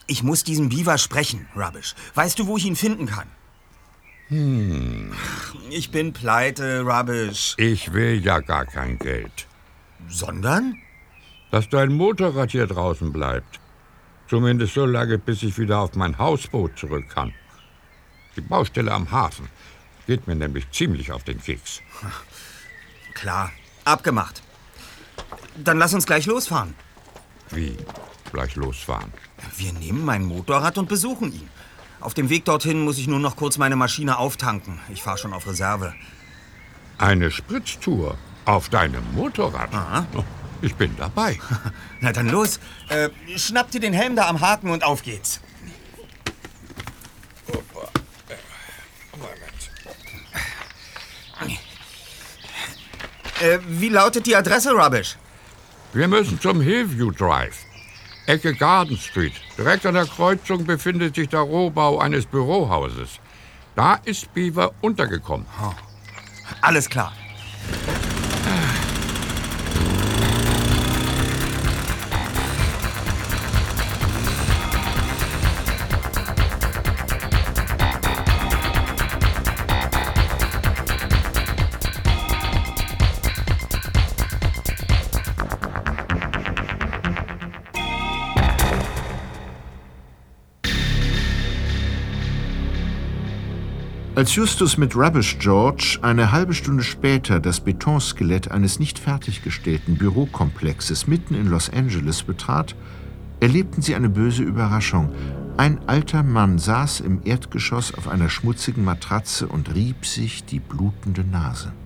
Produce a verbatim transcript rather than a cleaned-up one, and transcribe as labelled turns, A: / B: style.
A: Ich muss diesen Beaver sprechen, Rubbish. Weißt du, wo ich ihn finden kann?
B: Hm.
A: Ich bin pleite, Rubbish.
B: Ich will ja gar kein Geld.
A: Sondern?
B: Dass dein Motorrad hier draußen bleibt. Zumindest so lange, bis ich wieder auf mein Hausboot zurück kann. Die Baustelle am Hafen geht mir nämlich ziemlich auf den Keks.
A: Klar, abgemacht. Dann lass uns gleich losfahren.
B: Wie? Gleich losfahren?
A: Wir nehmen mein Motorrad und besuchen ihn. Auf dem Weg dorthin muss ich nur noch kurz meine Maschine auftanken. Ich fahre schon auf Reserve.
B: Eine Spritztour auf deinem Motorrad?
A: Aha.
B: Ich bin dabei.
A: Na dann los. Äh, schnapp dir den Helm da am Haken und auf geht's. Äh, wie lautet die Adresse, Rubbish?
B: Wir müssen zum Hillview Drive. Ecke Garden Street. Direkt an der Kreuzung befindet sich der Rohbau eines Bürohauses. Da ist Beaver untergekommen.
A: Oh. Alles klar.
C: Als Justus mit Rubbish George eine halbe Stunde später das Betonskelett eines nicht fertiggestellten Bürokomplexes mitten in Los Angeles betrat, erlebten sie eine böse Überraschung. Ein alter Mann saß im Erdgeschoss auf einer schmutzigen Matratze und rieb sich die blutende Nase.